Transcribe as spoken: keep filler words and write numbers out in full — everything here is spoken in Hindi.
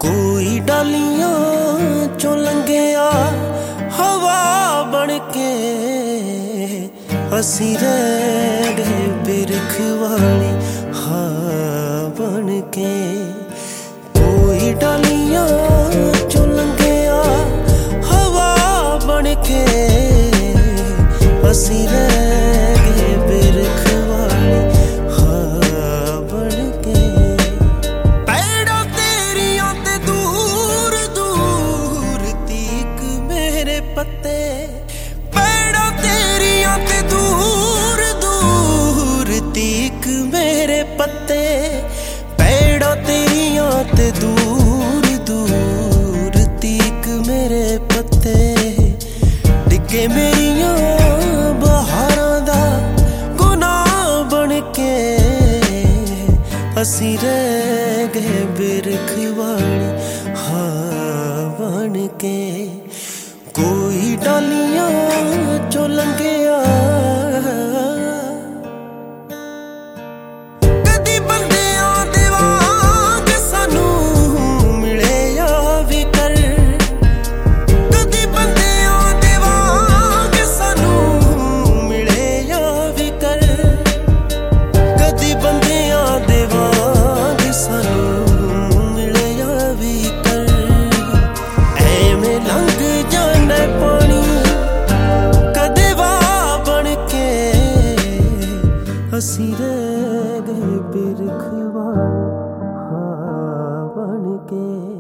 कोई डालियां चो लंघिया हवा बन के, असी रह गए बिरख वाली हाँ बन के। कोई डालियां चो लंघिया हवा बन के, असी रह गए बिरख वाली हाँ बन के। पैड़ों तेरियां ते दूर दूर तीक मेरे पत्ते, पैड़ों तेरियां ते दूर दूर तीक मेरे पत्ते, पैड़ों तेरियां ते दूर दूर तीक मेरे पत्ते। डिगे मेरियां बहारां दा गुनाह बन के, असी रह गए बिरख वाली हाँ बन के। कोई डालियां चो लंघिया कदी बंदियां दे वांग सानू मिले या भी कर, कदी बंदियां दे वांग सानू मिले या भी कर, कदी बंदियां दे वांग सानू मिले या भी कर। ऐवें लंघ जाना पानी कदे वाह बन के, असी रह गए बिरख वाली हाँ बन के।